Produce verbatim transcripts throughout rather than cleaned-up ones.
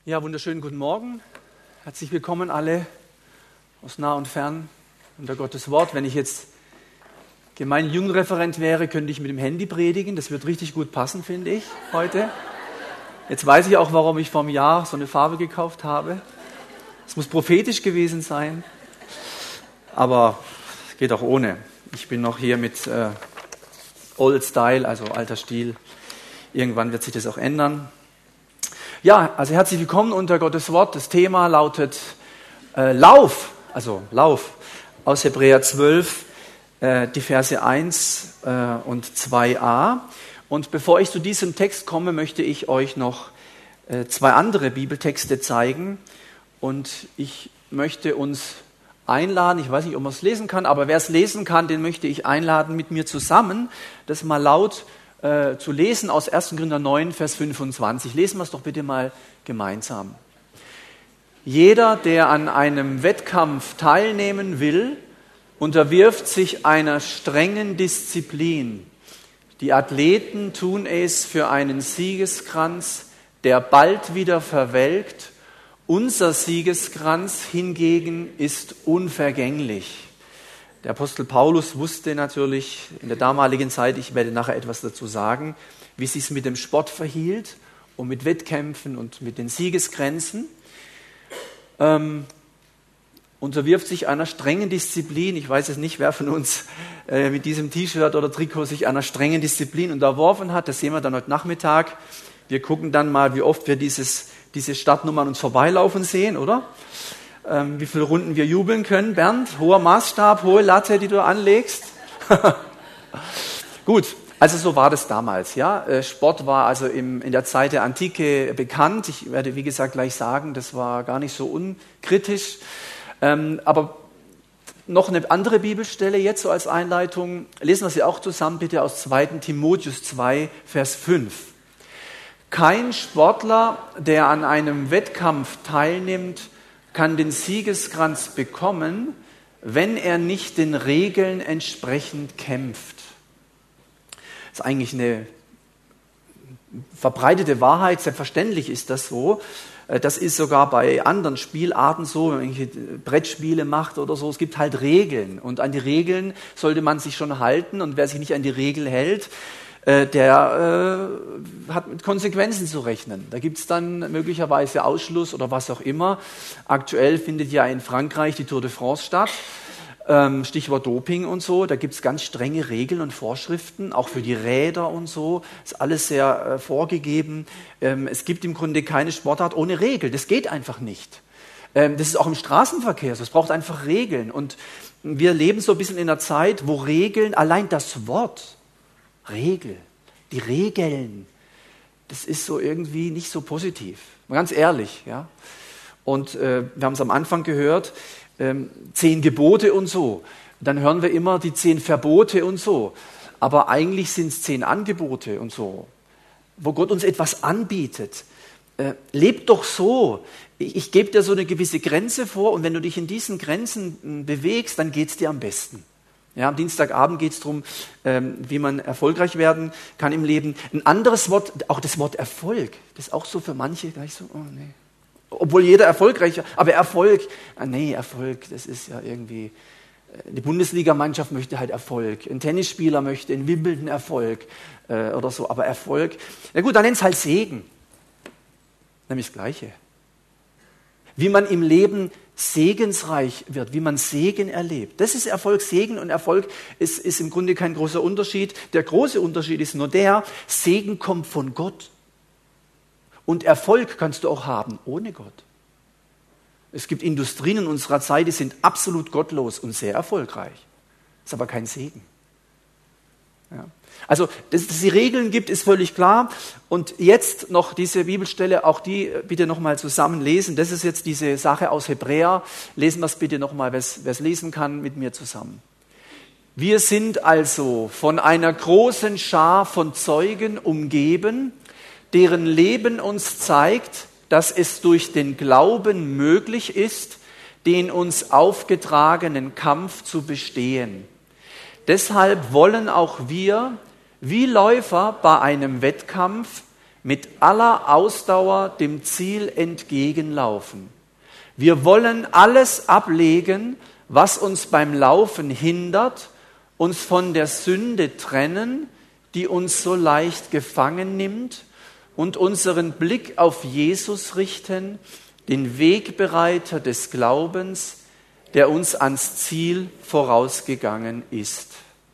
Ja, wunderschönen guten Morgen. Herzlich willkommen alle aus nah und fern unter Gottes Wort. Wenn ich jetzt Gemeindejugendreferent wäre, könnte ich mit dem Handy predigen. Das wird richtig gut passen, finde ich, heute. Jetzt weiß ich auch, warum ich vor einem Jahr so eine Farbe gekauft habe. Es muss prophetisch gewesen sein, aber es geht auch ohne. Ich bin noch hier mit äh, Old Style, also alter Stil. Irgendwann wird sich das auch ändern. Ja, also herzlich willkommen unter Gottes Wort. Das Thema lautet äh, Lauf, also Lauf aus Hebräer zwölf, äh, die Verse eins äh, und zwei a. Und bevor ich zu diesem Text komme, möchte ich euch noch äh, zwei andere Bibeltexte zeigen. Und ich möchte uns einladen, ich weiß nicht, ob man es lesen kann, aber wer es lesen kann, den möchte ich einladen, mit mir zusammen das mal laut Äh, zu lesen aus erster Korinther neun, Vers fünfundzwanzig. Lesen wir es doch bitte mal gemeinsam. Jeder, der an einem Wettkampf teilnehmen will, unterwirft sich einer strengen Disziplin. Die Athleten tun es für einen Siegeskranz, der bald wieder verwelkt. Unser Siegeskranz hingegen ist unvergänglich. Der Apostel Paulus wusste natürlich in der damaligen Zeit, ich werde nachher etwas dazu sagen, wie es sich mit dem Sport verhielt und mit Wettkämpfen und mit den Siegesgrenzen. Ähm, unterwirft sich einer strengen Disziplin. Ich weiß es nicht, wer von uns äh, mit diesem T-Shirt oder Trikot sich einer strengen Disziplin unterworfen hat. Das sehen wir dann heute Nachmittag. Wir gucken dann mal, wie oft wir dieses, diese Startnummer an uns vorbeilaufen sehen, oder? Ähm, wie viele Runden wir jubeln können. Bernd, hoher Maßstab, hohe Latte, die du anlegst. Gut, also so war das damals. Ja? Sport war also im, in der Zeit der Antike bekannt. Ich werde, wie gesagt, gleich sagen, das war gar nicht so unkritisch. Ähm, aber noch eine andere Bibelstelle jetzt so als Einleitung. Lesen wir sie auch zusammen, bitte aus zweiter Timotheus zwei, Vers fünf. Kein Sportler, der an einem Wettkampf teilnimmt, kann den Siegeskranz bekommen, wenn er nicht den Regeln entsprechend kämpft. Das ist eigentlich eine verbreitete Wahrheit, selbstverständlich ist das so. Das ist sogar bei anderen Spielarten so, wenn man irgendwelche Brettspiele macht oder so. Es gibt halt Regeln und an die Regeln sollte man sich schon halten und wer sich nicht an die Regel hält, der äh, hat mit Konsequenzen zu rechnen. Da gibt es dann möglicherweise Ausschluss oder was auch immer. Aktuell findet ja in Frankreich die Tour de France statt. Ähm, Stichwort Doping und so. Da gibt es ganz strenge Regeln und Vorschriften, auch für die Räder und so. Ist alles sehr äh, vorgegeben. Ähm, es gibt im Grunde keine Sportart ohne Regel. Das geht einfach nicht. Ähm, das ist auch im Straßenverkehr so. Es braucht einfach Regeln. Und wir leben so ein bisschen in einer Zeit, wo Regeln, allein das Wort, Regel, die Regeln, das ist so irgendwie nicht so positiv. Ganz ehrlich, ja. Und äh, wir haben es am Anfang gehört, ähm, zehn Gebote und so. Dann hören wir immer die zehn Verbote und so. Aber eigentlich sind es zehn Angebote und so, wo Gott uns etwas anbietet. Äh, leb doch so. Ich, ich gebe dir so eine gewisse Grenze vor und wenn du dich in diesen Grenzen m, bewegst, dann geht es dir am besten. Ja, am Dienstagabend geht es darum, ähm, wie man erfolgreich werden kann im Leben. Ein anderes Wort, auch das Wort Erfolg, das ist auch so für manche gleich so, oh nee. Obwohl jeder erfolgreich, aber Erfolg, ah nee, Erfolg, das ist ja irgendwie, eine Bundesligamannschaft möchte halt Erfolg, ein Tennisspieler möchte in Wimbledon Erfolg äh, oder so, aber Erfolg, na gut, dann nennt es halt Segen, nämlich das Gleiche. Wie man im Leben segensreich wird, wie man Segen erlebt. Das ist Erfolg, Segen und Erfolg ist, ist im Grunde kein großer Unterschied. Der große Unterschied ist nur der, Segen kommt von Gott. Und Erfolg kannst du auch haben ohne Gott. Es gibt Industrien in unserer Zeit, die sind absolut gottlos und sehr erfolgreich. Ist aber kein Segen. Ja. Also, dass es die Regeln gibt, ist völlig klar. Und jetzt noch diese Bibelstelle, auch die bitte nochmal zusammen lesen. Das ist jetzt diese Sache aus Hebräer. Lesen wir es bitte nochmal, wer es lesen kann, mit mir zusammen. Wir sind also von einer großen Schar von Zeugen umgeben, deren Leben uns zeigt, dass es durch den Glauben möglich ist, den uns aufgetragenen Kampf zu bestehen. Deshalb wollen auch wir, wie Läufer bei einem Wettkampf, mit aller Ausdauer dem Ziel entgegenlaufen. Wir wollen alles ablegen, was uns beim Laufen hindert, uns von der Sünde trennen, die uns so leicht gefangen nimmt, und unseren Blick auf Jesus richten, den Wegbereiter des Glaubens, der uns ans Ziel vorausgegangen ist.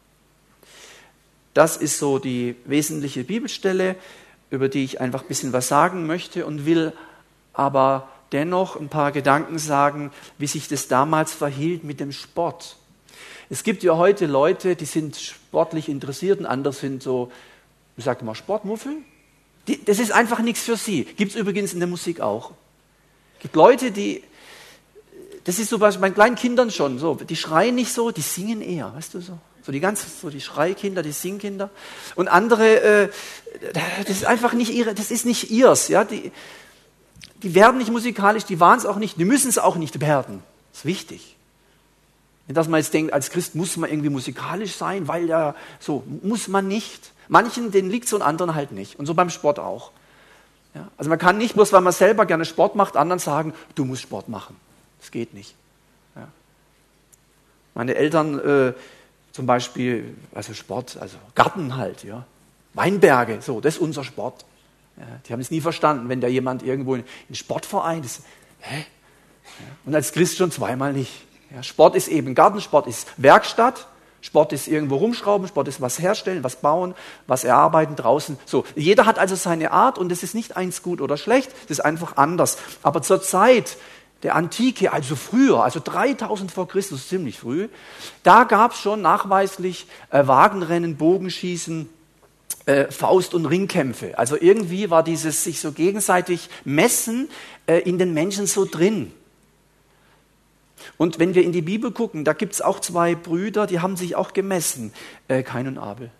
Das ist so die wesentliche Bibelstelle, über die ich einfach ein bisschen was sagen möchte und will aber dennoch ein paar Gedanken sagen, wie sich das damals verhielt mit dem Sport. Es gibt ja heute Leute, die sind sportlich interessiert und andere sind so, wie sagt man, Sportmuffel. Die, das ist einfach nichts für sie. Gibt es übrigens in der Musik auch. Es gibt Leute, die, das ist so bei meinen kleinen Kindern schon, so, die schreien nicht so, die singen eher, weißt du so. So die ganz, so die Schreikinder, die Singkinder. Und andere, äh, das ist einfach nicht ihre, das ist nicht ihrs, ja. Die, die werden nicht musikalisch, die waren es auch nicht, die müssen es auch nicht werden. Das ist wichtig. Nicht, dass man jetzt denkt, als Christ muss man irgendwie musikalisch sein, weil ja, so, muss man nicht. Manchen, denen liegt es und anderen halt nicht. Und so beim Sport auch. Ja, also man kann nicht, bloß weil man selber gerne Sport macht, anderen sagen, du musst Sport machen. Das geht nicht. Ja. Meine Eltern äh, zum Beispiel, also Sport, also Garten halt, ja. Weinberge, so, das ist unser Sport. Ja, die haben es nie verstanden, wenn da jemand irgendwo in einen Sportverein ist. Hä? Ja, und als Christ schon zweimal nicht. Ja, Sport ist eben Gartensport, ist Werkstatt. Sport ist irgendwo rumschrauben, Sport ist was herstellen, was bauen, was erarbeiten draußen. So, jeder hat also seine Art und es ist nicht eins gut oder schlecht, es ist einfach anders. Aber zur Zeit der Antike, also früher, also dreitausend vor Christus, ziemlich früh, da gab es schon nachweislich äh, Wagenrennen, Bogenschießen, äh, Faust- und Ringkämpfe. Also irgendwie war dieses sich so gegenseitig messen äh, in den Menschen so drin. Und wenn wir in die Bibel gucken, da gibt es auch zwei Brüder, die haben sich auch gemessen, äh, Kain und Abel.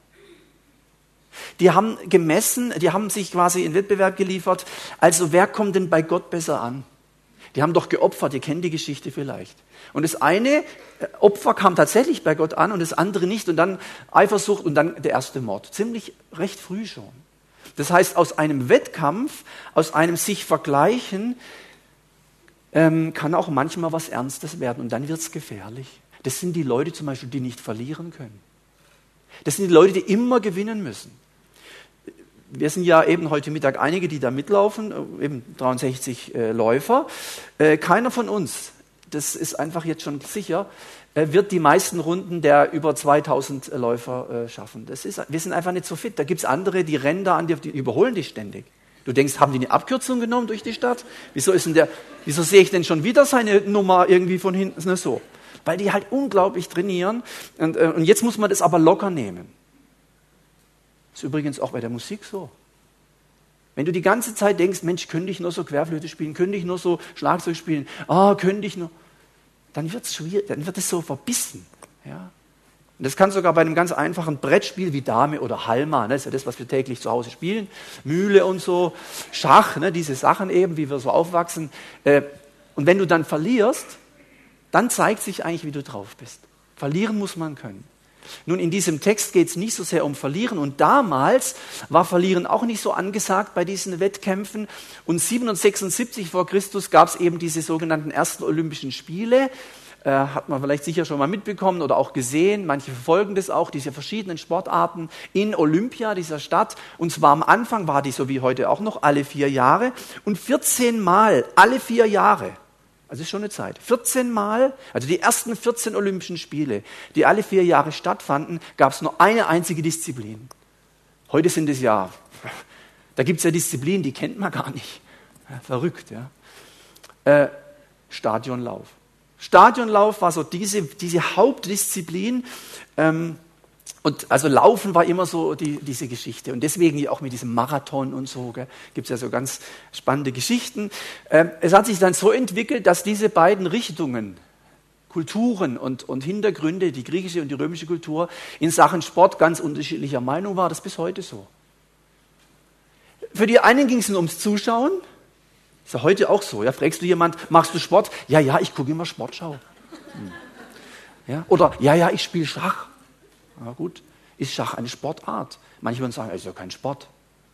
Die haben gemessen, die haben sich quasi in Wettbewerb geliefert, also wer kommt denn bei Gott besser an? Die haben doch geopfert, ihr kennt die Geschichte vielleicht. Und das eine Opfer kam tatsächlich bei Gott an und das andere nicht und dann Eifersucht und dann der erste Mord. Ziemlich recht früh schon. Das heißt, aus einem Wettkampf, aus einem sich vergleichen, ähm, kann auch manchmal was Ernstes werden und dann wird es gefährlich. Das sind die Leute zum Beispiel, die nicht verlieren können. Das sind die Leute, die immer gewinnen müssen. Wir sind ja eben heute Mittag einige, die da mitlaufen, eben dreiundsechzig äh, Läufer. Äh, keiner von uns, das ist einfach jetzt schon sicher, äh, wird die meisten Runden der über zweitausend Läufer äh, schaffen. Das ist, wir sind einfach nicht so fit. Da gibt es andere, die rennen da an, die, die überholen dich ständig. Du denkst, haben die eine Abkürzung genommen durch die Stadt? Wieso ist denn der, wieso sehe ich denn schon wieder seine Nummer irgendwie von hinten? Ist so. Weil die halt unglaublich trainieren. Und, äh, und jetzt muss man das aber locker nehmen. Ist übrigens auch bei der Musik so. Wenn du die ganze Zeit denkst, Mensch, könnte ich nur so Querflöte spielen, könnte ich nur so Schlagzeug spielen, ah, könnte ich nur, dann wird es schwierig, dann wird es so verbissen. Ja? Und das kann sogar bei einem ganz einfachen Brettspiel wie Dame oder Halma, ne, das ist ja das, was wir täglich zu Hause spielen, Mühle und so, Schach, ne, diese Sachen eben, wie wir so aufwachsen. Äh, und wenn du dann verlierst, dann zeigt sich eigentlich, wie du drauf bist. Verlieren muss man können. Nun, in diesem Text geht es nicht so sehr um Verlieren und damals war Verlieren auch nicht so angesagt bei diesen Wettkämpfen und siebenhundertsechsundsiebzig vor Christus gab es eben diese sogenannten ersten Olympischen Spiele, äh, hat man vielleicht sicher schon mal mitbekommen oder auch gesehen, manche verfolgen das auch, diese verschiedenen Sportarten in Olympia, dieser Stadt, und zwar am Anfang war die so wie heute auch noch alle vier Jahre und vierzehn Mal alle vier Jahre. Also ist schon eine Zeit. vierzehn Mal, also die ersten vierzehn Olympischen Spiele, die alle vier Jahre stattfanden, gab es nur eine einzige Disziplin. Heute sind es ja, da gibt es ja Disziplinen, die kennt man gar nicht. Ja, verrückt, ja. Äh, Stadionlauf. Stadionlauf war so diese, diese Hauptdisziplin. Ähm, Und also Laufen war immer so die, diese Geschichte. Und deswegen auch mit diesem Marathon und so, gibt es ja so ganz spannende Geschichten. Ähm, es hat sich dann so entwickelt, dass diese beiden Richtungen, Kulturen und, und Hintergründe, die griechische und die römische Kultur, in Sachen Sport ganz unterschiedlicher Meinung war. Das ist bis heute so. Für die einen ging es nur ums Zuschauen. Ist ja heute auch so. Ja? Fragst du jemand, machst du Sport? Ja, ja, ich gucke immer Sportschau. Hm. Ja? Oder, ja, ja, ich spiele Schach. Na gut, ist Schach eine Sportart? Manche würden sagen, es ist ja kein Sport.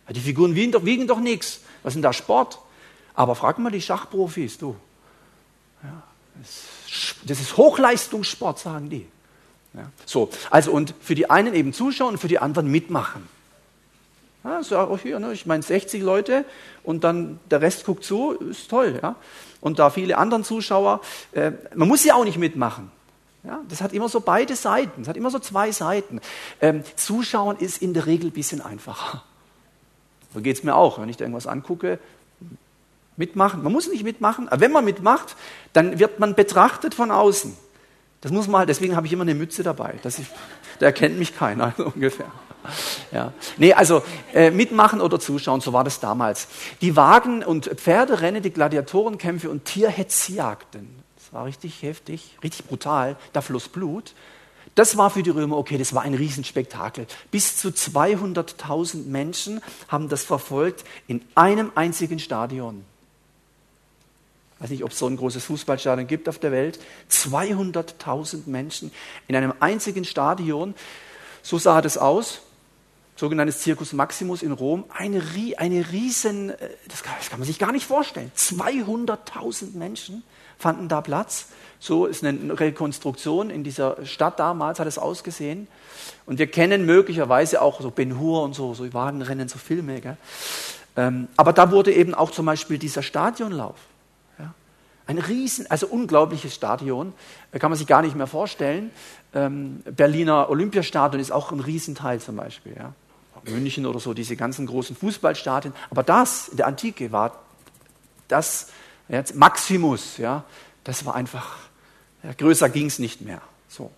Ja, die Figuren wiegen doch, wiegen doch nichts. Was ist denn da Sport? Aber frag mal die Schachprofis, du. Ja, das, das ist Hochleistungssport, sagen die. Ja, so, also und für die einen eben zuschauen und für die anderen mitmachen. Ja, so auch hier, ne? Ich meine sechzig Leute und dann der Rest guckt zu, ist toll. Ja? Und da viele anderen Zuschauer, äh, man muss ja auch nicht mitmachen. Ja? Das hat immer so beide Seiten, das hat immer so zwei Seiten. Ähm, Zuschauen ist in der Regel ein bisschen einfacher. So geht es mir auch, wenn ich da irgendwas angucke. Mitmachen, man muss nicht mitmachen, aber wenn man mitmacht, dann wird man betrachtet von außen. Das muss man halt, deswegen habe ich immer eine Mütze dabei, dass ich, da erkennt mich keiner, so ungefähr. Ja. Nee, also äh, mitmachen oder zuschauen, so war das damals. Die Wagen- und Pferderennen, die Gladiatorenkämpfe und Tierhetzjagden, das war richtig heftig, richtig brutal, da floss Blut. Das war für die Römer okay, das war ein Riesenspektakel. Bis zu zweihunderttausend Menschen haben das verfolgt in einem einzigen Stadion. Ich weiß nicht, ob es so ein großes Fußballstadion gibt auf der Welt. zweihunderttausend Menschen in einem einzigen Stadion. So sah das aus. Sogenanntes Circus Maximus in Rom. Eine, eine riesen, das kann, das kann man sich gar nicht vorstellen. zweihunderttausend Menschen fanden da Platz. So ist eine Rekonstruktion in dieser Stadt damals, hat es ausgesehen. Und wir kennen möglicherweise auch so Ben-Hur und so, so Wagenrennen, so Filme. Gell? Ähm, aber da wurde eben auch zum Beispiel dieser Stadionlauf. Ja? Ein riesen, also unglaubliches Stadion, kann man sich gar nicht mehr vorstellen. Ähm, Berliner Olympiastadion ist auch ein Riesenteil zum Beispiel. Ja? München oder so, diese ganzen großen Fußballstadien. Aber das in der Antike war das ja, Maximus. Ja? Das war einfach, ja, größer ging es nicht mehr. So.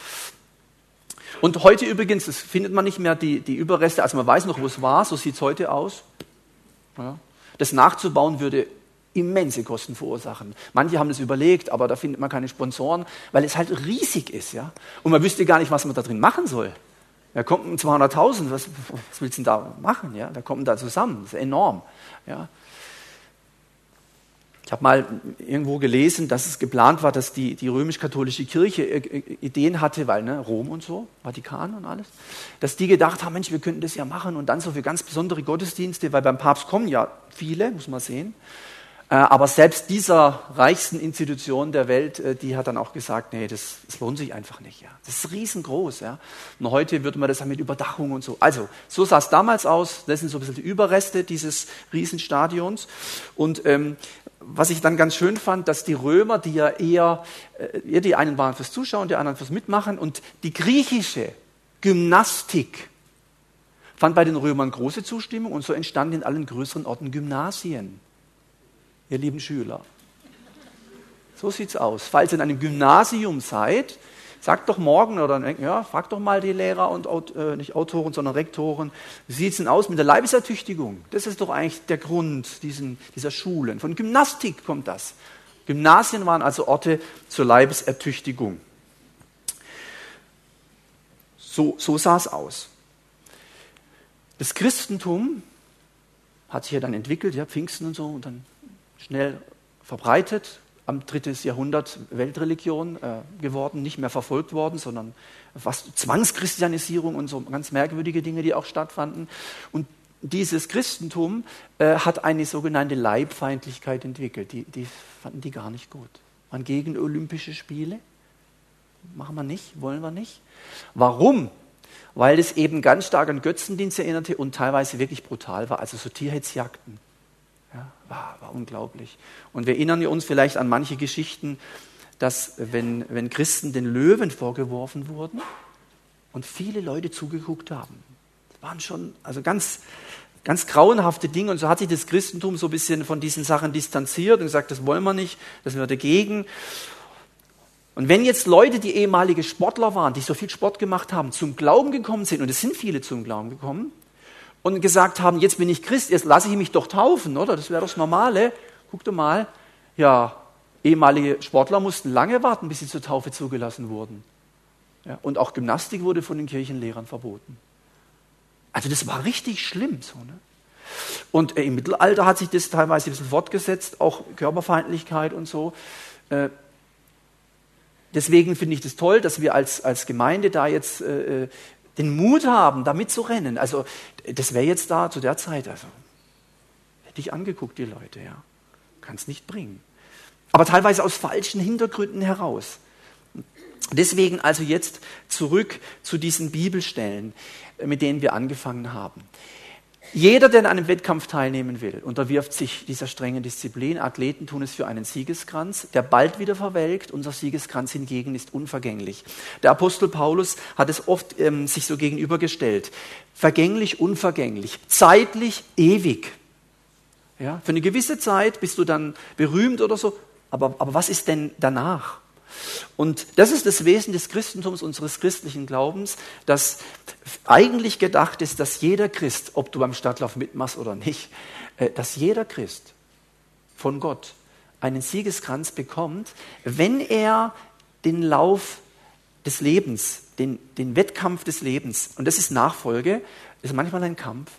Und heute übrigens, das findet man nicht mehr, die, die Überreste, also man weiß noch, wo es war, so sieht es heute aus. Ja. Das nachzubauen würde immense Kosten verursachen. Manche haben das überlegt, aber da findet man keine Sponsoren, weil es halt riesig ist. Ja? Und man wüsste gar nicht, was man da drin machen soll. Da kommt zweihunderttausend, was, was willst du denn da machen? Ja? Da kommen da zusammen, das ist enorm. Ja? Ich habe mal irgendwo gelesen, dass es geplant war, dass die, die römisch-katholische Kirche Ideen hatte, weil ne, Rom und so, Vatikan und alles, dass die gedacht haben, Mensch, wir könnten das ja machen und dann so für ganz besondere Gottesdienste, weil beim Papst kommen ja viele, muss man sehen. Aber selbst dieser reichsten Institution der Welt, die hat dann auch gesagt, nee, das, das lohnt sich einfach nicht. Ja. Das ist riesengroß. Ja. Und heute würde man das ja mit Überdachung und so. Also, so sah es damals aus. Das sind so ein bisschen die Überreste dieses Riesenstadions. Und ähm, was ich dann ganz schön fand, dass die Römer, die ja eher, äh, die einen waren fürs Zuschauen, die anderen fürs Mitmachen, und die griechische Gymnastik fand bei den Römern große Zustimmung und so entstanden in allen größeren Orten Gymnasien. Ihr lieben Schüler. So sieht's aus. Falls ihr in einem Gymnasium seid, sagt doch morgen oder ja, fragt doch mal die Lehrer und äh, nicht Autoren, sondern Rektoren, wie sieht's denn aus mit der Leibesertüchtigung? Das ist doch eigentlich der Grund diesen, dieser Schulen. Von Gymnastik kommt das. Gymnasien waren also Orte zur Leibesertüchtigung. So, so sah es aus. Das Christentum hat sich ja dann entwickelt, ja, Pfingsten und so, und dann schnell verbreitet, am dritten Jahrhundert Weltreligion äh, geworden, nicht mehr verfolgt worden, sondern fast Zwangschristianisierung und so ganz merkwürdige Dinge, die auch stattfanden. Und dieses Christentum äh, hat eine sogenannte Leibfeindlichkeit entwickelt. Die, die fanden die gar nicht gut. Waren gegen Olympische Spiele. Machen wir nicht, wollen wir nicht. Warum? Weil es eben ganz stark an Götzendienst erinnerte und teilweise wirklich brutal war, also so Tierhetzjagden. Ja, war, war unglaublich. Und wir erinnern uns vielleicht an manche Geschichten, dass wenn, wenn Christen den Löwen vorgeworfen wurden und viele Leute zugeguckt haben. Das waren schon also ganz, ganz grauenhafte Dinge. Und so hat sich das Christentum so ein bisschen von diesen Sachen distanziert und gesagt, das wollen wir nicht, das sind wir dagegen. Und wenn jetzt Leute, die ehemalige Sportler waren, die so viel Sport gemacht haben, zum Glauben gekommen sind, und es sind viele zum Glauben gekommen, und gesagt haben, jetzt bin ich Christ, jetzt lasse ich mich doch taufen, oder? Das wäre doch das Normale. Guck doch mal, ja, ehemalige Sportler mussten lange warten, bis sie zur Taufe zugelassen wurden. Ja, und auch Gymnastik wurde von den Kirchenlehrern verboten. Also das war richtig schlimm. So, ne? Und äh, im Mittelalter hat sich das teilweise ein bisschen fortgesetzt, auch Körperfeindlichkeit und so. Äh, deswegen finde ich das toll, dass wir als, als Gemeinde da jetzt äh, den Mut haben, da mitzurennen. Also das wäre jetzt da zu der Zeit, also hätte ich angeguckt, die Leute, ja. Kann es nicht bringen. Aber teilweise aus falschen Hintergründen heraus. Deswegen also jetzt zurück zu diesen Bibelstellen, mit denen wir angefangen haben. Jeder, der an einem Wettkampf teilnehmen will, unterwirft sich dieser strengen Disziplin. Athleten tun es für einen Siegeskranz, der bald wieder verwelkt. Unser Siegeskranz hingegen ist unvergänglich. Der Apostel Paulus hat es oft ähm, sich so gegenübergestellt. Vergänglich, unvergänglich, zeitlich, ewig. Ja, für eine gewisse Zeit bist du dann berühmt oder so. Aber, aber was ist denn danach? Und das ist das Wesen des Christentums, unseres christlichen Glaubens, dass eigentlich gedacht ist, dass jeder Christ, ob du beim Stadtlauf mitmachst oder nicht, dass jeder Christ von Gott einen Siegeskranz bekommt, wenn er den Lauf des Lebens, den, den Wettkampf des Lebens, und das ist Nachfolge, ist manchmal ein Kampf,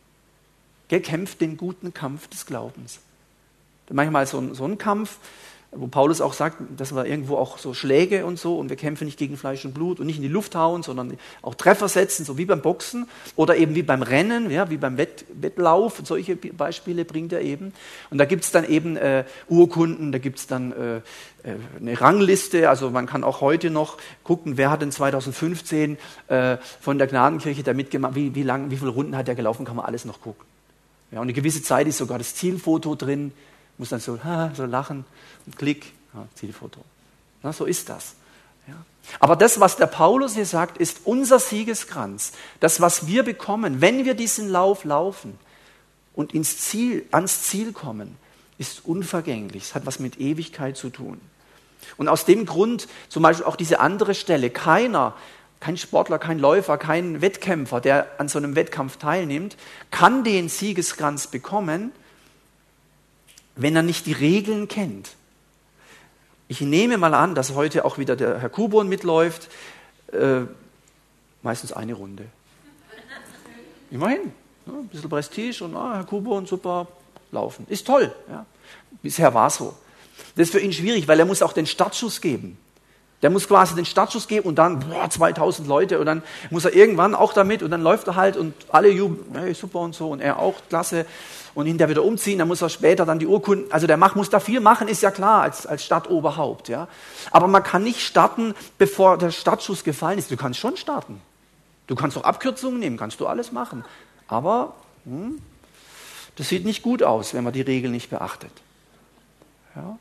er kämpft den guten Kampf des Glaubens. Manchmal so ein, so ein Kampf, wo Paulus auch sagt, dass wir irgendwo auch so Schläge und so, und wir kämpfen nicht gegen Fleisch und Blut und nicht in die Luft hauen, sondern auch Treffer setzen, so wie beim Boxen oder eben wie beim Rennen, ja, wie beim Wett, Wettlauf. Solche Beispiele bringt er eben. Und da gibt es dann eben äh, Urkunden, da gibt es dann äh, eine Rangliste, also man kann auch heute noch gucken, wer hat denn zweitausendfünfzehn äh, von der Gnadenkirche da mitgemacht, wie, wie, lang, wie viele Runden hat er gelaufen, kann man alles noch gucken. Ja, und eine gewisse Zeit ist sogar das Zielfoto drin, muss dann so, so lachen und klick, ja, Zielfoto. Na, so ist das. Ja. Aber das, was der Paulus hier sagt, ist unser Siegeskranz. Das, was wir bekommen, wenn wir diesen Lauf laufen und ins Ziel, ans Ziel kommen, ist unvergänglich. Es hat was mit Ewigkeit zu tun. Und aus dem Grund, zum Beispiel auch diese andere Stelle, keiner, kein Sportler, kein Läufer, kein Wettkämpfer, der an so einem Wettkampf teilnimmt, kann den Siegeskranz bekommen, wenn er nicht die Regeln kennt. Ich nehme mal an, dass heute auch wieder der Herr Kuborn mitläuft, äh, meistens eine Runde. Immerhin, ja, ein bisschen Prestige und ah, Herr Kuborn, super, laufen. Ist toll. Ja. Bisher war es so. Das ist für ihn schwierig, weil er muss auch den Startschuss geben. Der muss quasi den Startschuss geben und dann boah, zweitausend Leute und dann muss er irgendwann auch damit und dann läuft er halt und alle jubeln, hey, super und so und er auch, klasse. Und hinterher wieder umziehen, dann muss er später dann die Urkunden, also der macht, muss da viel machen, ist ja klar, als, als Stadtoberhaupt. Ja. Aber man kann nicht starten, bevor der Startschuss gefallen ist. Du kannst schon starten. Du kannst auch Abkürzungen nehmen, kannst du alles machen. Aber hm, das sieht nicht gut aus, wenn man die Regeln nicht beachtet. Ja.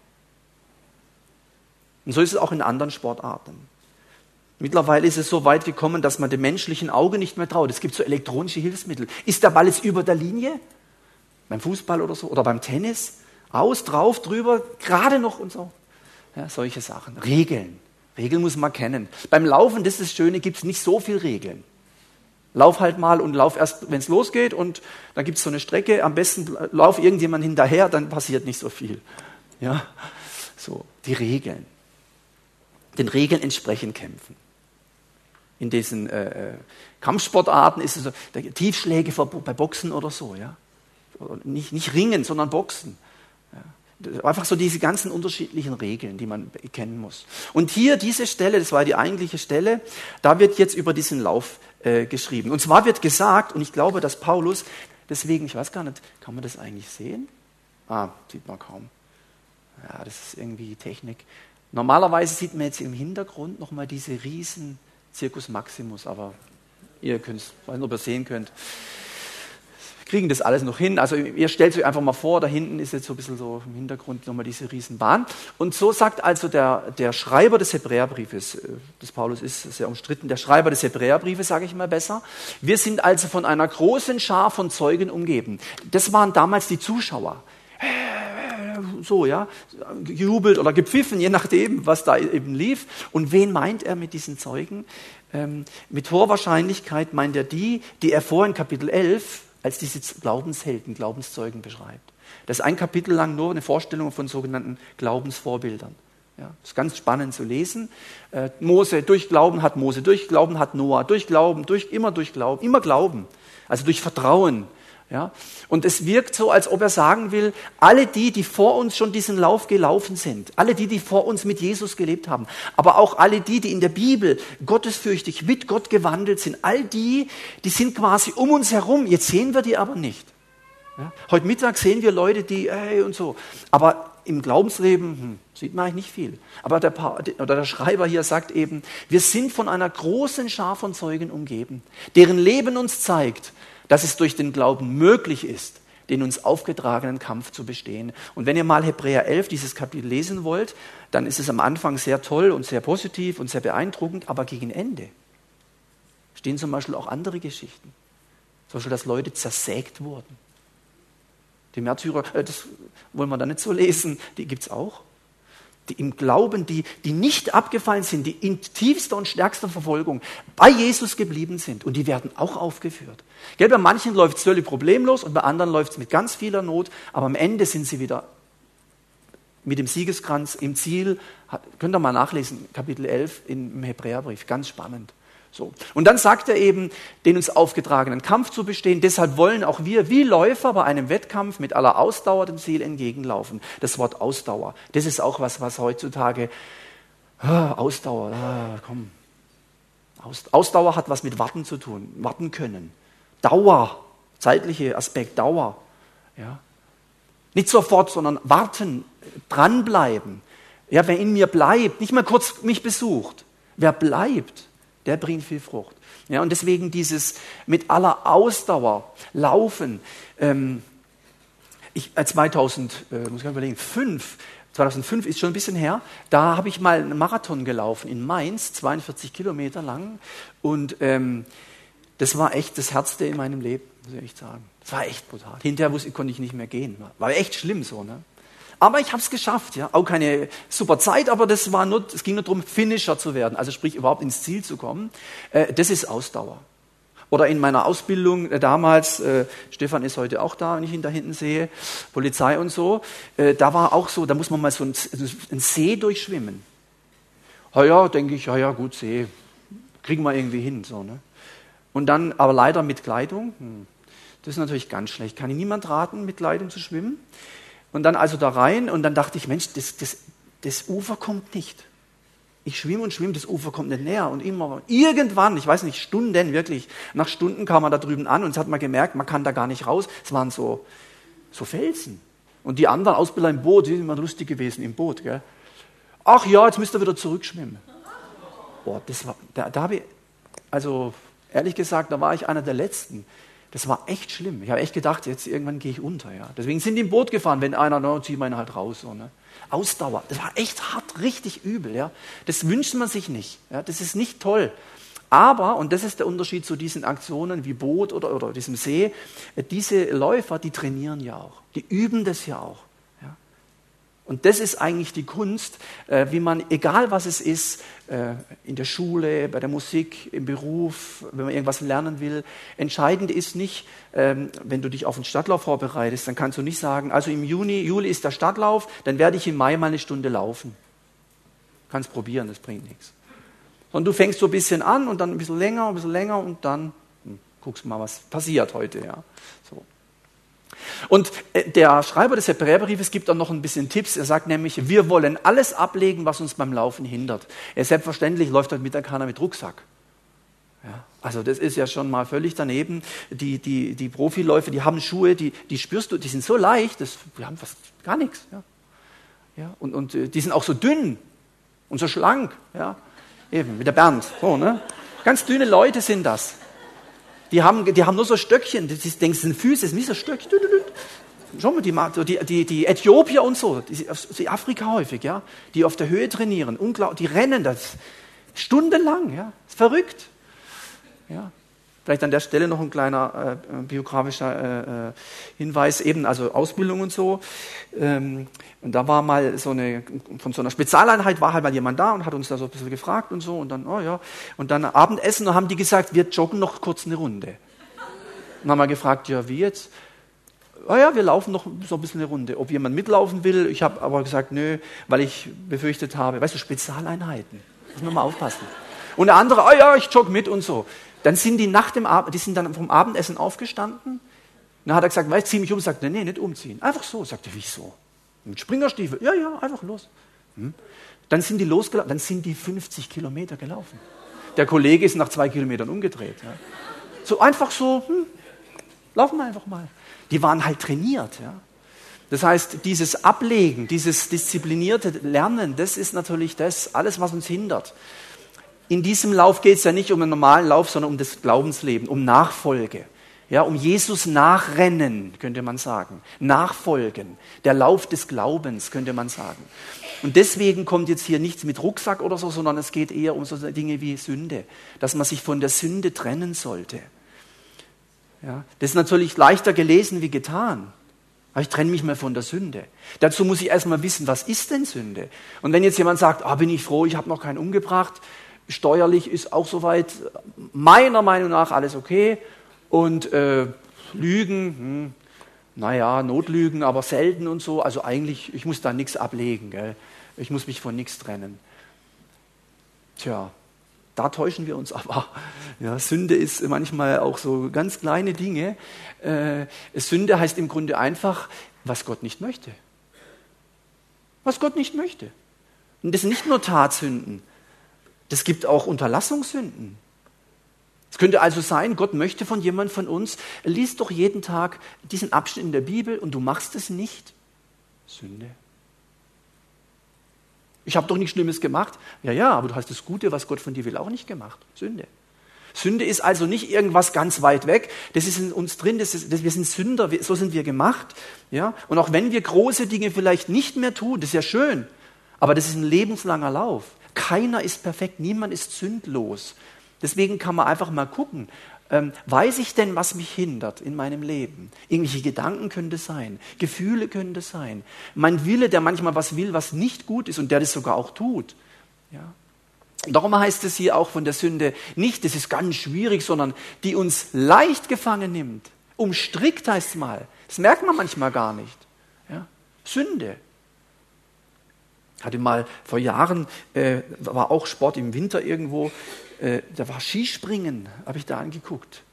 Und so ist es auch in anderen Sportarten. Mittlerweile ist es so weit gekommen, dass man dem menschlichen Auge nicht mehr traut. Es gibt so elektronische Hilfsmittel. Ist der Ball jetzt über der Linie? Beim Fußball oder so? Oder beim Tennis? Aus, drauf, drüber, gerade noch und so. Ja, solche Sachen. Regeln. Regeln muss man kennen. Beim Laufen, das ist das Schöne, gibt es nicht so viele Regeln. Lauf halt mal und lauf erst, wenn es losgeht und dann gibt es so eine Strecke. Am besten lauf irgendjemand hinterher, dann passiert nicht so viel. Ja, so, die Regeln. Den Regeln entsprechend kämpfen. In diesen äh, Kampfsportarten ist es so, Tiefschläge bei Boxen oder so, ja. Nicht, nicht Ringen, sondern Boxen. Ja. Einfach so diese ganzen unterschiedlichen Regeln, die man kennen muss. Und hier diese Stelle, das war die eigentliche Stelle, da wird jetzt über diesen Lauf äh, geschrieben. Und zwar wird gesagt, und ich glaube, dass Paulus, deswegen, ich weiß gar nicht, kann man das eigentlich sehen? Ah, sieht man kaum. Ja, das ist irgendwie Technik. Normalerweise sieht man jetzt im Hintergrund nochmal diese riesen Circus Maximus, aber ihr könnt es, ich weiß nicht, ob ihr es sehen könnt. Wir kriegen das alles noch hin. Also ihr stellt euch einfach mal vor, da hinten ist jetzt so ein bisschen so im Hintergrund nochmal diese Riesenbahn. Und so sagt also der, der Schreiber des Hebräerbriefes, das Paulus ist sehr umstritten, der Schreiber des Hebräerbriefes, sage ich mal besser, wir sind also von einer großen Schar von Zeugen umgeben. Das waren damals die Zuschauer. So, ja, gejubelt oder gepfiffen, je nachdem, was da eben lief. Und wen meint er mit diesen Zeugen? Ähm, mit hoher Wahrscheinlichkeit meint er die, die er vor in Kapitel elf als diese Glaubenshelden, Glaubenszeugen beschreibt. Das ist ein Kapitel lang nur eine Vorstellung von sogenannten Glaubensvorbildern. Ja, das ist ganz spannend zu lesen. Äh, Mose durch Glauben hat Mose, durch Glauben hat Noah, durch Glauben, durch, immer durch Glauben, immer Glauben. Also durch Vertrauen. Ja? Und es wirkt so, als ob er sagen will, alle die, die vor uns schon diesen Lauf gelaufen sind, alle die, die vor uns mit Jesus gelebt haben, aber auch alle die, die in der Bibel gottesfürchtig mit Gott gewandelt sind, all die, die sind quasi um uns herum. Jetzt sehen wir die aber nicht. Ja? Heute Mittag sehen wir Leute, die, hey und so, aber im Glaubensleben hm, sieht man eigentlich nicht viel. Aber der, pa- oder der Schreiber hier sagt eben, wir sind von einer großen Schar von Zeugen umgeben, deren Leben uns zeigt, dass es durch den Glauben möglich ist, den uns aufgetragenen Kampf zu bestehen. Und wenn ihr mal Hebräer elf, dieses Kapitel lesen wollt, dann ist es am Anfang sehr toll und sehr positiv und sehr beeindruckend, aber gegen Ende stehen zum Beispiel auch andere Geschichten. Zum Beispiel, dass Leute zersägt wurden. Die Märtyrer, äh, das wollen wir da nicht so lesen, die gibt es auch. Die im Glauben, die, die nicht abgefallen sind, die in tiefster und stärkster Verfolgung bei Jesus geblieben sind. Und die werden auch aufgeführt. Gell, bei manchen läuft es völlig problemlos und bei anderen läuft es mit ganz vieler Not. Aber am Ende sind sie wieder mit dem Siegeskranz im Ziel. Könnt ihr mal nachlesen, Kapitel elf im Hebräerbrief. Ganz spannend. So. Und dann sagt er eben, den uns aufgetragenen Kampf zu bestehen. Deshalb wollen auch wir wie Läufer bei einem Wettkampf mit aller Ausdauer dem Ziel entgegenlaufen. Das Wort Ausdauer, das ist auch was, was heutzutage, ah, Ausdauer, ah, komm. Aus, Ausdauer hat was mit Warten zu tun, warten können. Dauer, zeitliche Aspekt, Dauer. Ja. Nicht sofort, sondern warten, dranbleiben. Ja, wer in mir bleibt, nicht mal kurz mich besucht, wer bleibt, der bringt viel Frucht. Ja, und deswegen dieses mit aller Ausdauer laufen. Ähm, ich, äh, zweitausend, äh, muss ich mal überlegen, fünf, zweitausendfünf ist schon ein bisschen her, da habe ich mal einen Marathon gelaufen in Mainz, zweiundvierzig Kilometer lang. Und ähm, das war echt das Härteste in meinem Leben, muss ich echt sagen. Das war echt brutal. Hinterher wusste, konnte ich nicht mehr gehen. War echt schlimm so, ne? Aber ich habe es geschafft, ja. Auch keine super Zeit, aber das war nur, es ging nur darum, Finisher zu werden, also sprich überhaupt ins Ziel zu kommen. Äh, das ist Ausdauer. Oder in meiner Ausbildung äh, damals, äh, Stefan ist heute auch da, wenn ich ihn da hinten sehe, Polizei und so, äh, da war auch so, da muss man mal so einen, einen See durchschwimmen. Ja, ja, denke ich, ja, ja, gut, See, kriegen wir irgendwie hin, so, ne. Und dann, aber leider mit Kleidung, hm, das ist natürlich ganz schlecht. Kann ich niemand raten, mit Kleidung zu schwimmen? Und dann also da rein und dann dachte ich, Mensch, das, das, das Ufer kommt nicht. Ich schwimme und schwimme, das Ufer kommt nicht näher. Und immer, irgendwann, ich weiß nicht, Stunden wirklich, nach Stunden kam man da drüben an und jetzt hat man gemerkt, man kann da gar nicht raus. Es waren so, so Felsen. Und die anderen Ausbilder im Boot, die sind immer lustig gewesen im Boot. Gell? Ach ja, jetzt müsst ihr wieder zurückschwimmen. Boah, das war, da, da habe ich, also ehrlich gesagt, da war ich einer der Letzten. Das war echt schlimm. Ich habe echt gedacht, jetzt irgendwann gehe ich unter. Ja. Deswegen sind die im Boot gefahren, wenn einer, no, zieh man halt raus. So, ne. Ausdauer, das war echt hart, richtig übel. Ja. Das wünscht man sich nicht. Ja. Das ist nicht toll. Aber, und das ist der Unterschied zu diesen Aktionen wie Boot oder, oder diesem See, diese Läufer, die trainieren ja auch. Die üben das ja auch. Ja. Und das ist eigentlich die Kunst, äh, wie man, egal was es ist, äh, in der Schule, bei der Musik, im Beruf, wenn man irgendwas lernen will, entscheidend ist nicht, ähm, wenn du dich auf einen Stadtlauf vorbereitest, dann kannst du nicht sagen, also im Juni, Juli ist der Stadtlauf, dann werde ich im Mai mal eine Stunde laufen. Kannst probieren, das bringt nichts. Und du fängst so ein bisschen an und dann ein bisschen länger, ein bisschen länger und dann hm, guckst mal, was passiert heute. Ja. So. Und der Schreiber des Hebräerbriefes gibt auch noch ein bisschen Tipps. Er sagt nämlich, wir wollen alles ablegen, was uns beim Laufen hindert. Ja, selbstverständlich läuft heute Mittag keiner mit Rucksack. Ja, also das ist ja schon mal völlig daneben. Die, die, die Profiläufer, die haben Schuhe, die, die spürst du, die sind so leicht, das, die haben fast gar nichts. Ja. Ja, und, und die sind auch so dünn und so schlank. Ja. Eben, wie der Bernd. So, ne? Ganz dünne Leute sind das. Die haben, die haben nur so Stöckchen, du denkst, das sind Füße, das sind wie so Stöckchen. Schau mal, die, die, die, die Äthiopier und so, die, die Afrika häufig, ja, die auf der Höhe trainieren, unglaublich, die rennen das stundenlang, ja, ist verrückt. Ja. Vielleicht an der Stelle noch ein kleiner äh, biografischer äh, Hinweis, eben, also Ausbildung und so. Ähm, und da war mal so eine, von so einer Spezialeinheit war halt mal jemand da und hat uns da so ein bisschen gefragt und so. Und dann, oh ja, und dann Abendessen, und haben die gesagt, wir joggen noch kurz eine Runde. Und dann haben wir gefragt, ja, wie jetzt? Oh ja, wir laufen noch so ein bisschen eine Runde. Ob jemand mitlaufen will, ich habe aber gesagt, nö, weil ich befürchtet habe, weißt du, Spezialeinheiten, muss man mal aufpassen. Und der andere, oh ja, ich jogge mit und so. Dann sind die nach dem Ab- die sind dann vom Abendessen aufgestanden, dann hat er gesagt, weißt, zieh mich um. Sagt er, nee, nicht umziehen. Einfach so. Sagt er, wieso? Mit Springerstiefel? Ja, ja, einfach los. Hm? Dann sind die losgelaufen, dann sind die fünfzig Kilometer gelaufen. Der Kollege ist nach zwei Kilometern umgedreht. Ja. So einfach so, hm, laufen wir einfach mal. Die waren halt trainiert. Ja. Das heißt, dieses Ablegen, dieses disziplinierte Lernen, das ist natürlich das, alles, was uns hindert. In diesem Lauf geht es ja nicht um einen normalen Lauf, sondern um das Glaubensleben, um Nachfolge. Ja, um Jesus nachrennen, könnte man sagen. Nachfolgen. Der Lauf des Glaubens, könnte man sagen. Und deswegen kommt jetzt hier nichts mit Rucksack oder so, sondern es geht eher um so Dinge wie Sünde. Dass man sich von der Sünde trennen sollte. Ja, das ist natürlich leichter gelesen wie getan. Aber ich trenne mich mal von der Sünde. Dazu muss ich erstmal wissen, was ist denn Sünde? Und wenn jetzt jemand sagt, ah, bin ich froh, ich habe noch keinen umgebracht, steuerlich ist auch soweit meiner Meinung nach alles okay. Und äh, Lügen, hm, naja, Notlügen, aber selten und so. Also eigentlich, ich muss da nichts ablegen. Gell? Ich muss mich von nichts trennen. Tja, da täuschen wir uns aber. Ja, Sünde ist manchmal auch so ganz kleine Dinge. Äh, Sünde heißt im Grunde einfach, was Gott nicht möchte. Was Gott nicht möchte. Und das sind nicht nur Tatsünden. Das gibt auch Unterlassungssünden. Es könnte also sein, Gott möchte von jemand von uns, lies doch jeden Tag diesen Abschnitt in der Bibel und du machst es nicht. Sünde. Ich habe doch nichts Schlimmes gemacht. Ja, ja, aber du hast das Gute, was Gott von dir will, auch nicht gemacht. Sünde. Sünde ist also nicht irgendwas ganz weit weg. Das ist in uns drin. Das ist, das, wir sind Sünder. So sind wir gemacht. Ja? Und auch wenn wir große Dinge vielleicht nicht mehr tun, das ist ja schön. Aber das ist ein lebenslanger Lauf. Keiner ist perfekt. Niemand ist sündlos. Deswegen kann man einfach mal gucken, ähm, weiß ich denn, was mich hindert in meinem Leben? Irgendwelche Gedanken könnte es sein, Gefühle könnte es sein, mein Wille, der manchmal was will, was nicht gut ist und der das sogar auch tut. Ja. Darum heißt es hier auch von der Sünde nicht, das ist ganz schwierig, sondern die uns leicht gefangen nimmt. Umstrickt heißt es mal. Das merkt man manchmal gar nicht. Ja. Sünde. Ich hatte mal vor Jahren, äh, war auch Sport im Winter irgendwo, äh, da war Skispringen, habe ich da angeguckt.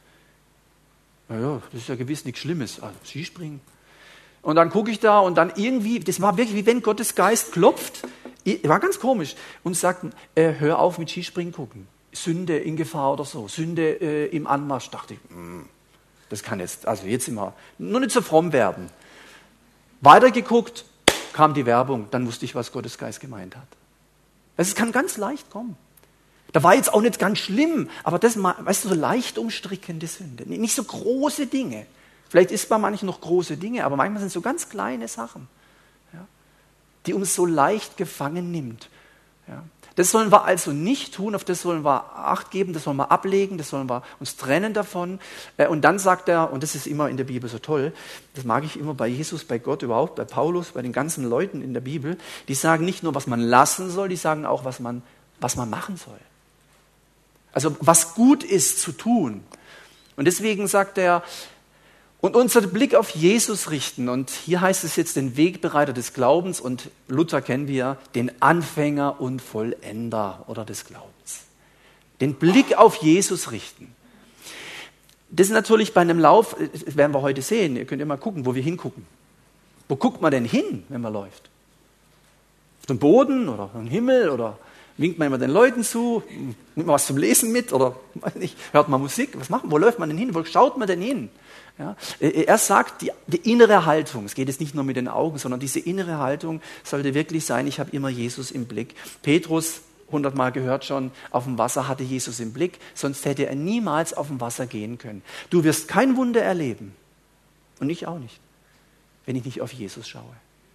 Naja, das ist ja gewiss nichts Schlimmes, also Skispringen. Und dann gucke ich da und dann irgendwie, das war wirklich wie wenn Gottes Geist klopft, war ganz komisch, und sagt, äh, hör auf mit Skispringen gucken. Sünde in Gefahr oder so, Sünde äh, im Anmarsch. Dachte ich, mh, das kann jetzt, also jetzt immer, nur nicht so fromm werden. Weitergeguckt, kam die Werbung, dann wusste ich, was Gottes Geist gemeint hat. Es kann ganz leicht kommen. Da war jetzt auch nicht ganz schlimm, aber das, weißt du, so leicht umstrickende Sünde. Nicht so große Dinge. Vielleicht ist bei manchen noch große Dinge, aber manchmal sind es so ganz kleine Sachen, ja, die uns so leicht gefangen nimmt. Ja. Das sollen wir also nicht tun, auf das sollen wir Acht geben, das sollen wir ablegen, das sollen wir uns trennen davon. Und dann sagt er, und das ist immer in der Bibel so toll, das mag ich immer bei Jesus, bei Gott überhaupt, bei Paulus, bei den ganzen Leuten in der Bibel, die sagen nicht nur, was man lassen soll, die sagen auch, was man, was man machen soll. Also was gut ist zu tun. Und deswegen sagt er, und unseren Blick auf Jesus richten. Und hier heißt es jetzt den Wegbereiter des Glaubens, und Luther kennen wir, den Anfänger und Vollender oder des Glaubens. Den Blick auf Jesus richten. Das ist natürlich bei einem Lauf, das werden wir heute sehen, ihr könnt immer gucken, wo wir hingucken. Wo guckt man denn hin, wenn man läuft? Auf den Boden oder auf den Himmel oder winkt man immer den Leuten zu, nimmt man was zum Lesen mit oder weiß nicht, hört man Musik, was macht man, wo läuft man denn hin, wo schaut man denn hin? Ja, er sagt, die, die innere Haltung, es geht jetzt nicht nur mit den Augen, sondern diese innere Haltung sollte wirklich sein, ich habe immer Jesus im Blick. Petrus, hundertmal gehört schon, auf dem Wasser hatte Jesus im Blick, sonst hätte er niemals auf dem Wasser gehen können. Du wirst kein Wunder erleben und ich auch nicht, wenn ich nicht auf Jesus schaue.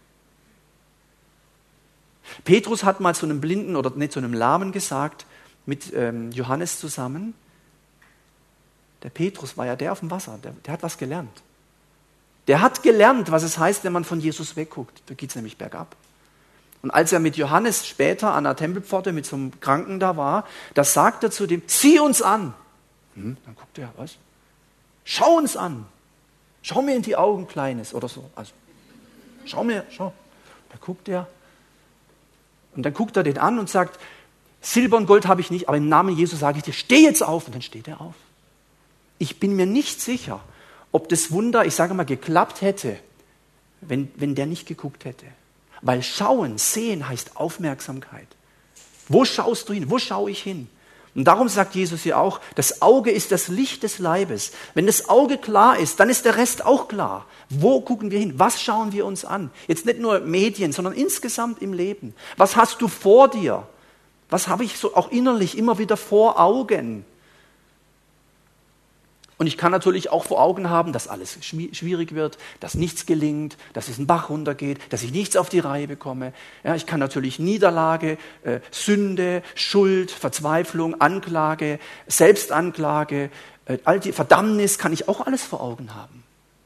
Petrus hat mal zu einem Blinden oder nicht zu einem Lahmen gesagt, mit ähm, Johannes zusammen, der Petrus war ja der auf dem Wasser, der, der hat was gelernt. Der hat gelernt, was es heißt, wenn man von Jesus wegguckt. Da geht es nämlich bergab. Und als er mit Johannes später an der Tempelpforte mit so einem Kranken da war, da sagt er zu dem, sieh uns an. Hm, dann guckt er, was? Schau uns an. Schau mir in die Augen, Kleines, oder so. Also, schau mir, schau. Da guckt er. Und dann guckt er den an und sagt, Silber und Gold habe ich nicht, aber im Namen Jesus sage ich dir, steh jetzt auf. Und dann steht er auf. Ich bin mir nicht sicher, ob das Wunder, ich sage mal, geklappt hätte, wenn, wenn der nicht geguckt hätte. Weil schauen, sehen heißt Aufmerksamkeit. Wo schaust du hin? Wo schaue ich hin? Und darum sagt Jesus hier auch, das Auge ist das Licht des Leibes. Wenn das Auge klar ist, dann ist der Rest auch klar. Wo gucken wir hin? Was schauen wir uns an? Jetzt nicht nur Medien, sondern insgesamt im Leben. Was hast du vor dir? Was habe ich so auch innerlich immer wieder vor Augen? Und ich kann natürlich auch vor Augen haben, dass alles schwierig wird, dass nichts gelingt, dass es einen Bach runtergeht, dass ich nichts auf die Reihe bekomme. Ja, ich kann natürlich Niederlage, äh, Sünde, Schuld, Verzweiflung, Anklage, Selbstanklage, äh, all die Verdammnis kann ich auch alles vor Augen haben.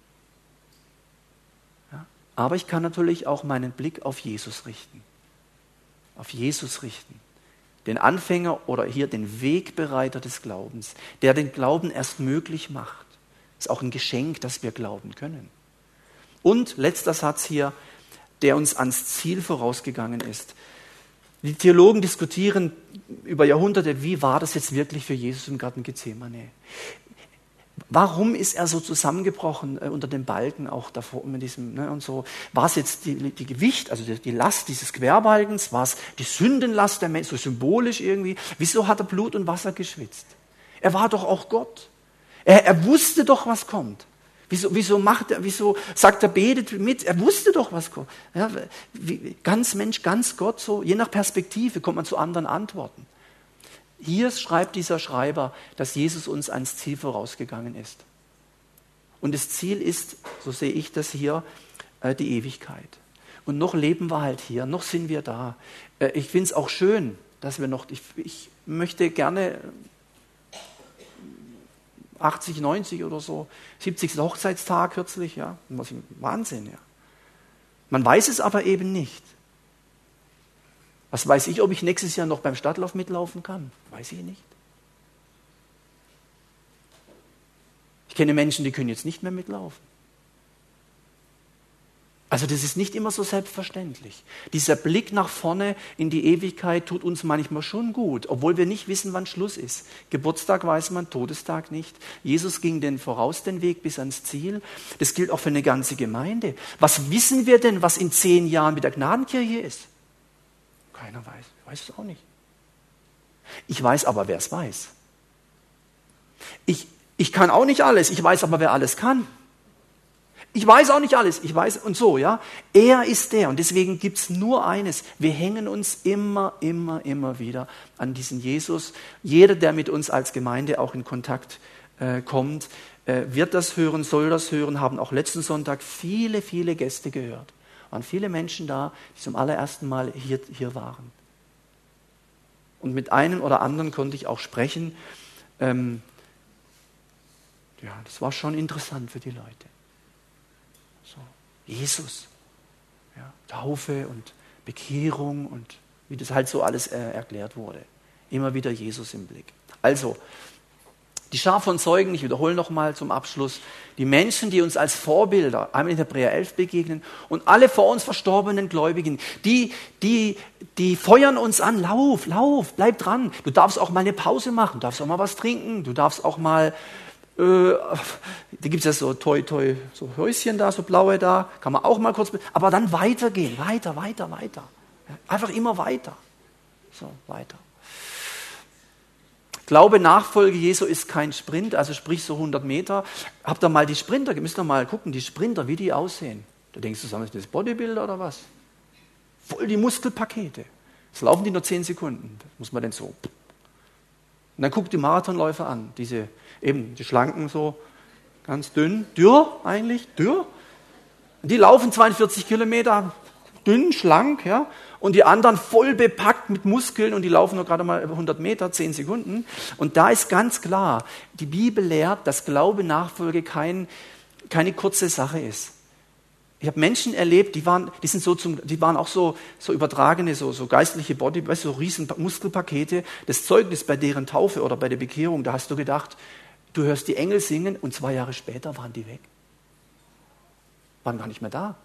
Ja, aber ich kann natürlich auch meinen Blick auf Jesus richten. Auf Jesus richten. Den Anfänger oder hier den Wegbereiter des Glaubens, der den Glauben erst möglich macht. Ist auch ein Geschenk, dass wir glauben können. Und letzter Satz hier, der uns ans Ziel vorausgegangen ist. Die Theologen diskutieren über Jahrhunderte, wie war das jetzt wirklich für Jesus im Garten Gethsemane? Warum ist er so zusammengebrochen äh, unter den Balken, auch davor mit diesem, ne, und so? War es jetzt die, die Gewicht, also die, die Last dieses Querbalkens? War es die Sündenlast der Menschen, so symbolisch irgendwie? Wieso hat er Blut und Wasser geschwitzt? Er war doch auch Gott. Er, er wusste doch, was kommt. Wieso, wieso macht er, wieso sagt er, betet mit? Er wusste doch, was kommt. Ja, wie, ganz Mensch, ganz Gott, so, je nach Perspektive kommt man zu anderen Antworten. Hier schreibt dieser Schreiber, dass Jesus uns ans Ziel vorausgegangen ist. Und das Ziel ist, so sehe ich das hier, die Ewigkeit. Und noch leben wir halt hier, noch sind wir da. Ich finde es auch schön, dass wir noch, ich, ich möchte gerne achtzig, neunzig oder so, siebzigsten Hochzeitstag kürzlich, ja, Wahnsinn, ja. Man weiß es aber eben nicht. Was weiß ich, ob ich nächstes Jahr noch beim Stadtlauf mitlaufen kann? Weiß ich nicht. Ich kenne Menschen, die können jetzt nicht mehr mitlaufen. Also das ist nicht immer so selbstverständlich. Dieser Blick nach vorne in die Ewigkeit tut uns manchmal schon gut, obwohl wir nicht wissen, wann Schluss ist. Geburtstag weiß man, Todestag nicht. Jesus ging denn voraus den Weg bis ans Ziel. Das gilt auch für eine ganze Gemeinde. Was wissen wir denn, was in zehn Jahren mit der Gnadenkirche ist? Keiner weiß. Ich weiß es auch nicht. Ich weiß aber, wer es weiß. Ich, ich kann auch nicht alles. Ich weiß aber, wer alles kann. Ich weiß auch nicht alles. Ich weiß und so, ja. Er ist der. Und deswegen gibt es nur eines. Wir hängen uns immer, immer, immer wieder an diesen Jesus. Jeder, der mit uns als Gemeinde auch in Kontakt äh, kommt, äh, wird das hören, soll das hören, haben auch letzten Sonntag viele, viele Gäste gehört. Waren viele Menschen da, die zum allerersten Mal hier, hier waren. Und mit einem oder anderen konnte ich auch sprechen. Ähm, ja, das war schon interessant für die Leute. So, Jesus, ja, Taufe und Bekehrung und wie das halt so alles äh, erklärt wurde. Immer wieder Jesus im Blick. Also, die Schar von Zeugen, ich wiederhole nochmal zum Abschluss, die Menschen, die uns als Vorbilder, einmal in Hebräer elf begegnen und alle vor uns verstorbenen Gläubigen, die, die, die feuern uns an, lauf, lauf, bleib dran. Du darfst auch mal eine Pause machen, du darfst auch mal was trinken, du darfst auch mal, äh, da gibt es ja so toi, toi, so Häuschen da, so blaue da, kann man auch mal kurz, aber dann weitergehen, weiter, weiter, weiter. Einfach immer weiter. So, weiter. Glaube, Nachfolge Jesu ist kein Sprint, also sprich so hundert Meter. Habt ihr mal die Sprinter, ihr müsst doch mal gucken, die Sprinter, wie die aussehen. Da denkst du, sind das Bodybuilder oder was? Voll die Muskelpakete. Jetzt laufen die nur zehn Sekunden. Das muss man denn so. Und dann guckt die Marathonläufer an, diese eben die Schlanken so, ganz dünn, dürr eigentlich, dürr. Und die laufen zweiundvierzig Kilometer, dünn, schlank, ja. Und die anderen voll bepackt mit Muskeln und die laufen nur gerade mal hundert Meter, zehn Sekunden. Und da ist ganz klar, die Bibel lehrt, dass Glaube, Nachfolge kein, keine kurze Sache ist. Ich habe Menschen erlebt, die waren, die sind so zum, die waren auch so, so übertragene, so, so geistliche Body, weißt du, so riesen Muskelpakete. Das Zeugnis bei deren Taufe oder bei der Bekehrung, da hast du gedacht, du hörst die Engel singen und zwei Jahre später waren die weg. Waren gar nicht mehr da.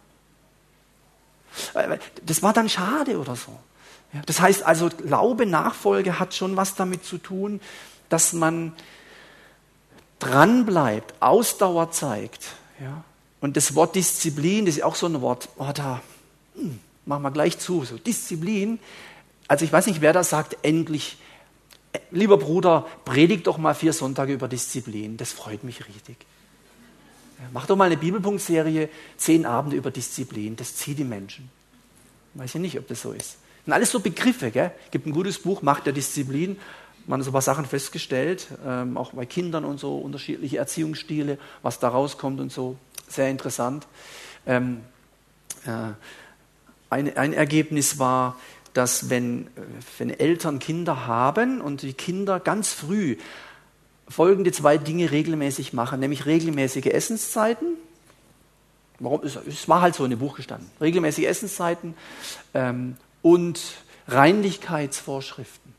Das war dann schade oder so. Das heißt also, Glaube, Nachfolge hat schon was damit zu tun, dass man dranbleibt, Ausdauer zeigt. Ja? Und das Wort Disziplin, das ist auch so ein Wort, oh, da hm, machen wir gleich zu, so Disziplin. Also ich weiß nicht, wer da sagt, endlich, lieber Bruder, predigt doch mal vier Sonntage über Disziplin. Das freut mich richtig. Ja, mach doch mal eine Bibelpunktserie, zehn Abende über Disziplin. Das zieht die Menschen. Weiß ich nicht, ob das so ist. Das sind alles so Begriffe. Gell? Gibt ein gutes Buch, Macht der Disziplin. Man hat so ein paar Sachen festgestellt, ähm, auch bei Kindern und so, unterschiedliche Erziehungsstile, was da rauskommt und so. Sehr interessant. Ähm, äh, ein, ein Ergebnis war, dass wenn, wenn Eltern Kinder haben und die Kinder ganz früh folgende zwei Dinge regelmäßig machen, nämlich regelmäßige Essenszeiten. Warum? Es war halt so in dem Buch gestanden. Regelmäßige Essenszeiten ähm, und Reinlichkeitsvorschriften.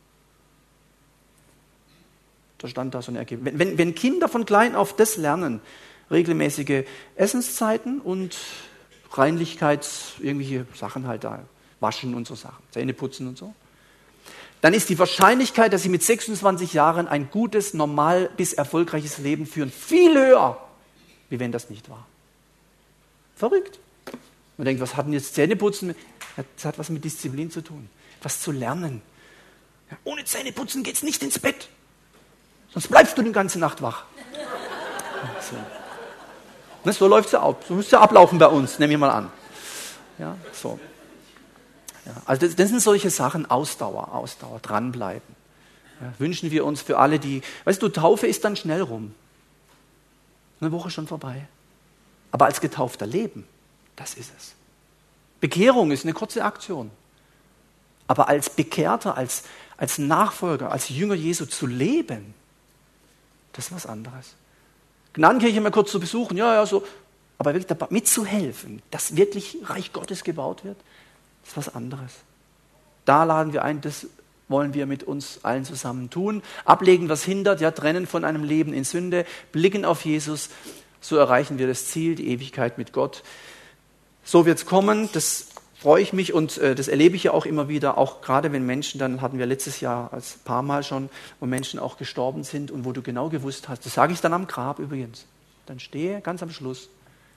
Da stand da so ein Ergebnis. Wenn, wenn, wenn Kinder von klein auf das lernen, regelmäßige Essenszeiten und Reinlichkeits, irgendwelche Sachen halt da, waschen und so Sachen, Zähne putzen und so, dann ist die Wahrscheinlichkeit, dass sie mit sechsundzwanzig Jahren ein gutes, normal bis erfolgreiches Leben führen, viel höher, wie wenn das nicht war. Verrückt. Man denkt, was hat denn jetzt Zähneputzen? Das hat was mit Disziplin zu tun, was zu lernen. Ja, ohne Zähneputzen geht's nicht ins Bett, sonst bleibst du die ganze Nacht wach. So, ne, so läuft es ja ab. So müsste ja ablaufen bei uns, nehme ich mal an. Ja, so. Ja, also das, das sind solche Sachen, Ausdauer, Ausdauer, dranbleiben. Ja, wünschen wir uns für alle, die, weißt du, Taufe ist dann schnell rum. Eine Woche schon vorbei. Aber als Getaufter leben, das ist es. Bekehrung ist eine kurze Aktion. Aber als Bekehrter, als, als Nachfolger, als Jünger Jesu zu leben, das ist was anderes. Gnadenkirche mal kurz zu besuchen, ja, ja, so, aber wirklich dabei mitzuhelfen, dass wirklich Reich Gottes gebaut wird, das ist was anderes. Da laden wir ein, das wollen wir mit uns allen zusammen tun. Ablegen, was hindert, ja, trennen von einem Leben in Sünde, blicken auf Jesus, so erreichen wir das Ziel, die Ewigkeit mit Gott. So wird es kommen, das freue ich mich und äh, das erlebe ich ja auch immer wieder, auch gerade wenn Menschen, dann hatten wir letztes Jahr als paar Mal schon, wo Menschen auch gestorben sind und wo du genau gewusst hast, das sage ich dann am Grab übrigens, dann stehe ganz am Schluss,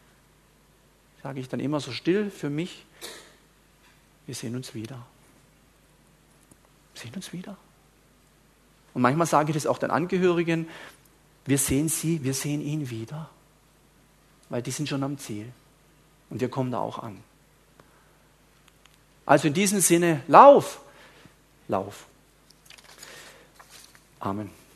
sage ich dann immer so still für mich, wir sehen uns wieder. Wir sehen uns wieder. Und manchmal sage ich das auch den Angehörigen, wir sehen sie, wir sehen ihn wieder, weil die sind schon am Ziel und wir kommen da auch an. Also in diesem Sinne, lauf, lauf. Amen.